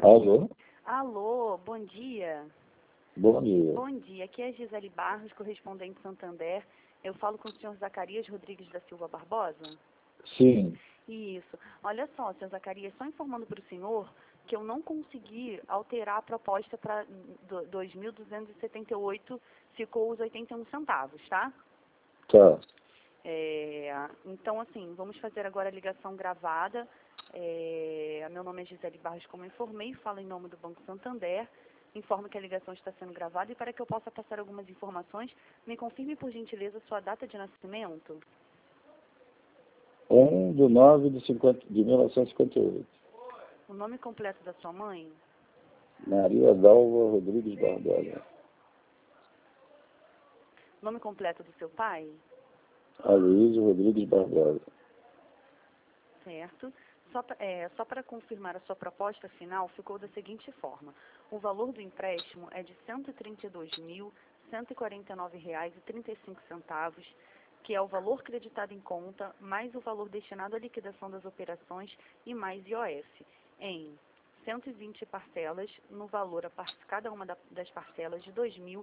Alô? Alô, bom dia. Bom dia. Bom dia, aqui é Gisele Barros, correspondente Santander. Eu falo com o senhor Zacarias Rodrigues da Silva Barbosa? Sim. Isso. Olha só, senhor Zacarias, só informando para o senhor que eu não consegui alterar a proposta para 2.278, ficou os 81 centavos, tá? Tá. Então, assim, vamos fazer agora a ligação gravada. Meu nome é Gisele Barros, como eu informei, falo em nome do Banco Santander. Informo que a ligação está sendo gravada e para que eu possa passar algumas informações, me confirme, por gentileza, sua data de nascimento. 1/9/1958. O nome completo da sua mãe. Maria Dalva Rodrigues Barbosa. Nome completo do seu pai. Aloysio Rodrigues Barbosa. Certo. Só para confirmar a sua proposta final, ficou da seguinte forma. O valor do empréstimo é de R$ 132.149,35, que é o valor creditado em conta, mais o valor destinado à liquidação das operações e mais IOF, em 120 parcelas, no valor cada uma das parcelas de R$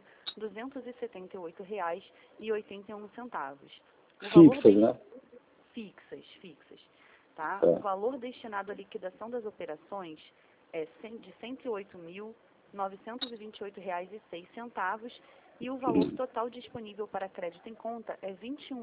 2.278,81. Fixas, né? Fixas. Tá? Tá. O valor destinado à liquidação das operações é de R$ 108.928,06 e o valor total disponível para crédito em conta é R$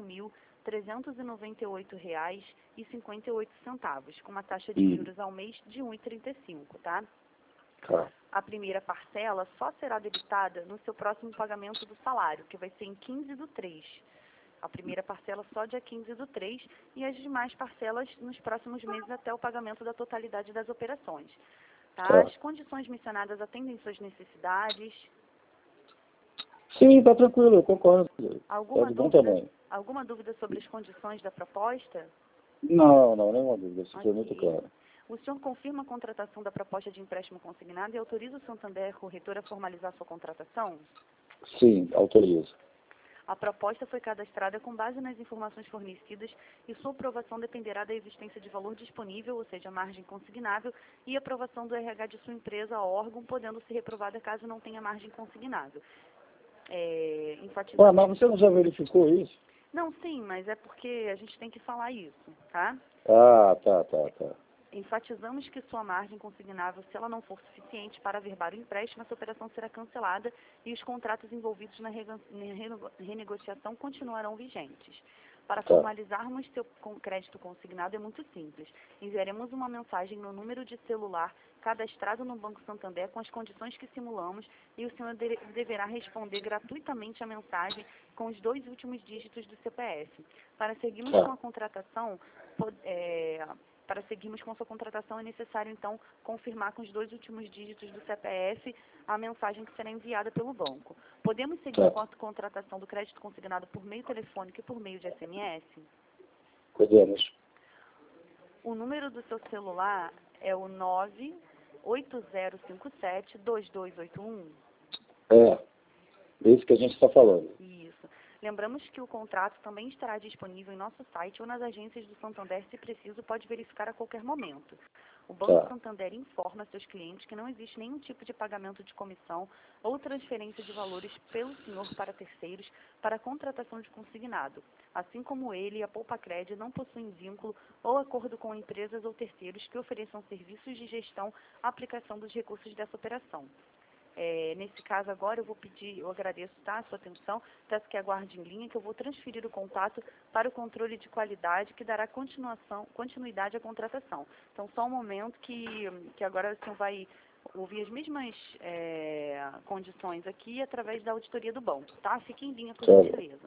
21.398,58, com uma taxa de juros ao mês de 1,35, tá? Tá. A primeira parcela só será debitada no seu próximo pagamento do salário, que vai ser em 15/3. A primeira parcela só dia 15/3 e as demais parcelas nos próximos meses até o pagamento da totalidade das operações. Tá? As condições mencionadas atendem suas necessidades? Sim, tá tranquilo, eu concordo. Alguma Tá de bom tamanho. Alguma dúvida sobre as condições da proposta? Não, nenhuma dúvida. Isso foi muito Ok. claro. O senhor confirma a contratação da proposta de empréstimo consignado e autoriza o Santander Corretora a formalizar sua contratação? Sim, autorizo. A proposta foi cadastrada com base nas informações fornecidas e sua aprovação dependerá da existência de valor disponível, ou seja, margem consignável, e aprovação do RH de sua empresa a órgão, podendo ser reprovada caso não tenha margem consignável. Mas você não já verificou isso? Não, sim, mas é porque a gente tem que falar isso, tá? Ah, tá. Enfatizamos que sua margem consignável, se ela não for suficiente para averbar o empréstimo, essa operação será cancelada e os contratos envolvidos na renegociação continuarão vigentes. Para formalizarmos seu crédito consignado é muito simples. Enviaremos uma mensagem no número de celular cadastrado no Banco Santander com as condições que simulamos e o senhor deverá responder gratuitamente a mensagem com os 2 últimos dígitos do CPF. Para seguirmos com a contratação, Para seguirmos com sua contratação, é necessário, então, confirmar com os 2 últimos dígitos do CPF a mensagem que será enviada pelo banco. Podemos seguir com a contratação do crédito consignado por meio telefônico e por meio de SMS? Podemos. O número do seu celular é o 98057-2281? Esse que a gente está falando. Isso. Lembramos que o contrato também estará disponível em nosso site ou nas agências do Santander, se preciso, pode verificar a qualquer momento. O Banco Santander informa seus clientes que não existe nenhum tipo de pagamento de comissão ou transferência de valores pelo senhor para terceiros para a contratação de consignado. Assim como ele e a Poupacred não possuem vínculo ou acordo com empresas ou terceiros que ofereçam serviços de gestão à aplicação dos recursos dessa operação. Nesse caso agora eu agradeço, tá, a sua atenção, peço que aguarde em linha que eu vou transferir o contato para o controle de qualidade que dará continuidade à contratação. Então só um momento que agora o senhor vai ouvir as mesmas condições aqui através da auditoria do banco, tá? Fique em linha, por gentileza.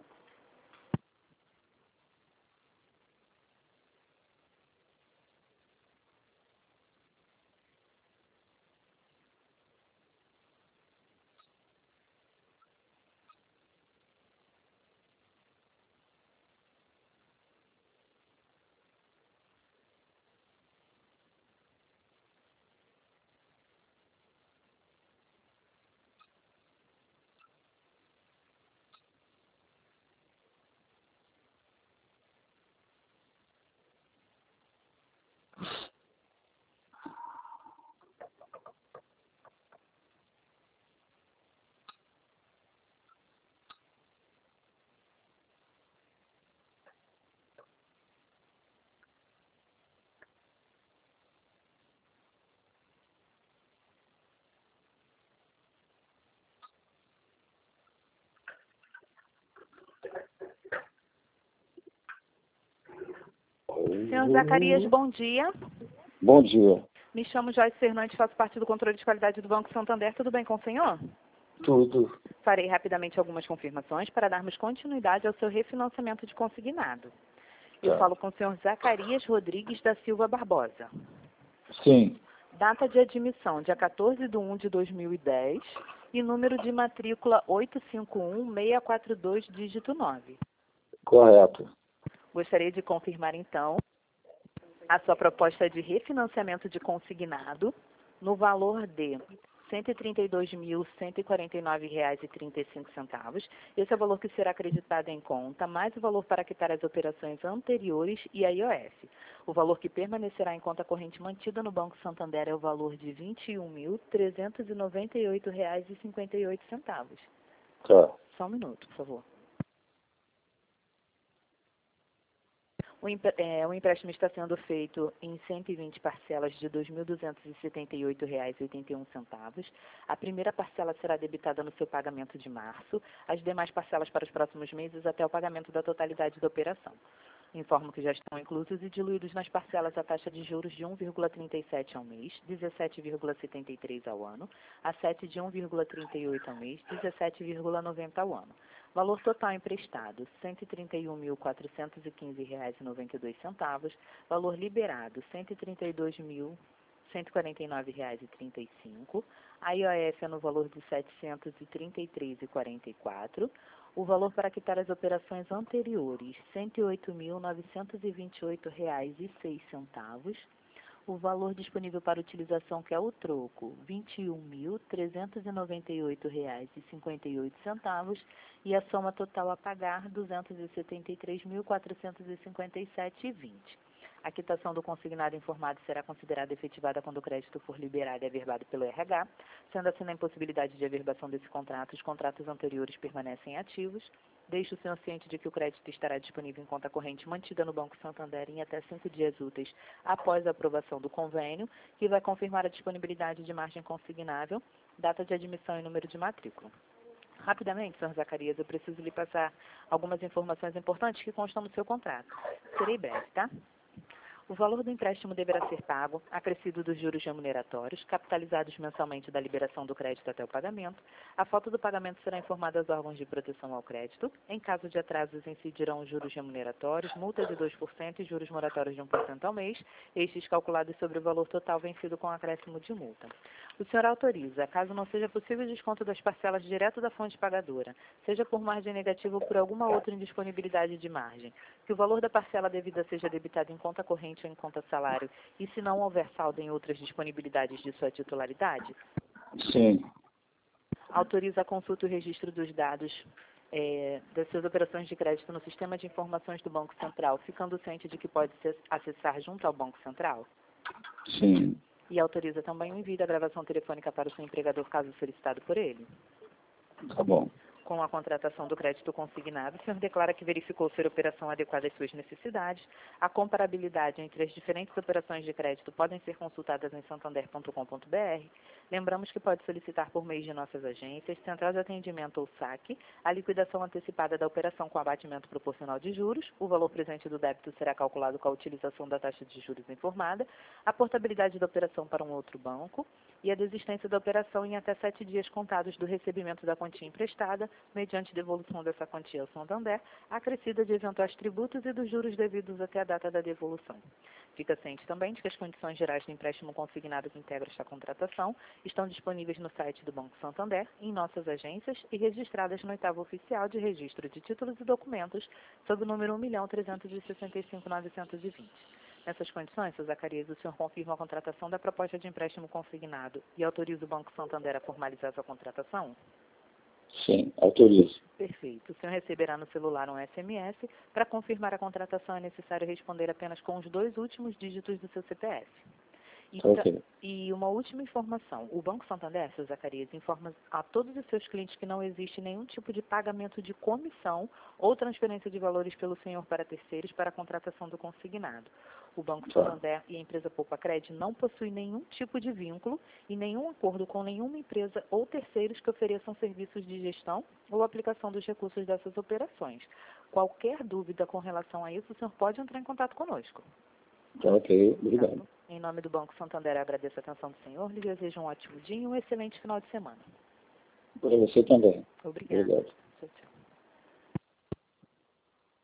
Senhor Zacarias, bom dia. Bom dia. Me chamo Joyce Fernandes, faço parte do controle de qualidade do Banco Santander. Tudo bem com o senhor? Tudo. Farei rapidamente algumas confirmações para darmos continuidade ao seu refinanciamento de consignado. Eu Tá. falo com o senhor Zacarias Rodrigues da Silva Barbosa. Sim. Data de admissão, dia 14/1/2010 e número de matrícula 851642, dígito 9. Correto. Gostaria de confirmar, então, a sua proposta de refinanciamento de consignado no valor de R$ 132.149,35. Esse é o valor que será acreditado em conta, mais o valor para quitar as operações anteriores e a IOF. O valor que permanecerá em conta corrente mantida no Banco Santander é o valor de R$ 21.398,58. Tá. Só um minuto, por favor. O empréstimo está sendo feito em 120 parcelas de R$ 2.278,81. A primeira parcela será debitada no seu pagamento de março, as demais parcelas para os próximos meses até o pagamento da totalidade da operação. Informo que já estão inclusos e diluídos nas parcelas a taxa de juros de 1,37 ao mês, 17,73 ao ano, a 7 de 1,38 ao mês, 17,90 ao ano. Valor total emprestado, R$ 131.415,92. Valor liberado, R$ 132.149,35. A IOF é no valor de R$ 733,44. O valor para quitar as operações anteriores, R$ 108.928,06. O valor disponível para utilização, que é o troco, R$ 21.398,58. E a soma total a pagar, R$ 273.457,20. A quitação do consignado informado será considerada efetivada quando o crédito for liberado e averbado pelo RH. Sendo assim, na impossibilidade de averbação desse contrato, os contratos anteriores permanecem ativos. Deixe o senhor ciente de que o crédito estará disponível em conta corrente mantida no Banco Santander em até 5 dias úteis após a aprovação do convênio, que vai confirmar a disponibilidade de margem consignável, data de admissão e número de matrícula. Rapidamente, senhor Zacarias, eu preciso lhe passar algumas informações importantes que constam no seu contrato. Serei breve, tá? O valor do empréstimo deverá ser pago, acrescido dos juros remuneratórios, capitalizados mensalmente da liberação do crédito até o pagamento. A falta do pagamento será informada aos órgãos de proteção ao crédito. Em caso de atrasos, incidirão os juros remuneratórios, multa de 2% e juros moratórios de 1% ao mês, estes calculados sobre o valor total vencido com acréscimo de multa. O senhor autoriza, caso não seja possível o desconto das parcelas direto da fonte pagadora, seja por margem negativa ou por alguma outra indisponibilidade de margem, que o valor da parcela devida seja debitado em conta corrente ou em conta salário, e se não houver saldo em outras disponibilidades de sua titularidade? Sim. Autoriza a consulta e o registro dos dados das suas operações de crédito no sistema de informações do Banco Central, ficando ciente de que pode acessar junto ao Banco Central? Sim. E autoriza também o envio da gravação telefônica para o seu empregador, caso solicitado por ele? Tá bom. Com a contratação do crédito consignado, o senhor declara que verificou ser operação adequada às suas necessidades. A comparabilidade entre as diferentes operações de crédito podem ser consultadas em santander.com.br. Lembramos que pode solicitar por meio de nossas agências, central de atendimento ou saque, a liquidação antecipada da operação com abatimento proporcional de juros. O valor presente do débito será calculado com a utilização da taxa de juros informada, a portabilidade da operação para um outro banco e a desistência da operação em até 7 dias contados do recebimento da quantia emprestada, mediante devolução dessa quantia ao Santander, acrescida de eventuais tributos e dos juros devidos até a data da devolução. Fica ciente também de que as condições gerais do empréstimo consignado que integra esta contratação estão disponíveis no site do Banco Santander, em nossas agências e registradas no 8º Oficial de Registro de Títulos e Documentos, sob o número 1.365.920. Nessas condições, Sr. Zacarias, o senhor confirma a contratação da proposta de empréstimo consignado e autoriza o Banco Santander a formalizar sua contratação? Sim, autorizo. Perfeito. O senhor receberá no celular um SMS. Para confirmar a contratação, é necessário responder apenas com os 2 últimos dígitos do seu CPF. Tá ok. E uma última informação. O Banco Santander, seu Zacarias, informa a todos os seus clientes que não existe nenhum tipo de pagamento de comissão ou transferência de valores pelo senhor para terceiros para a contratação do consignado. O Banco Tá. Santander e a empresa Poupa Cred não possuem nenhum tipo de vínculo e nenhum acordo com nenhuma empresa ou terceiros que ofereçam serviços de gestão ou aplicação dos recursos dessas operações. Qualquer dúvida com relação a isso, o senhor pode entrar em contato conosco. Tá ok. Obrigado. Em nome do Banco Santander, agradeço a atenção do senhor, lhe desejo um ótimo dia e um excelente final de semana. Para você também. Obrigada. Obrigado. Tchau, tchau.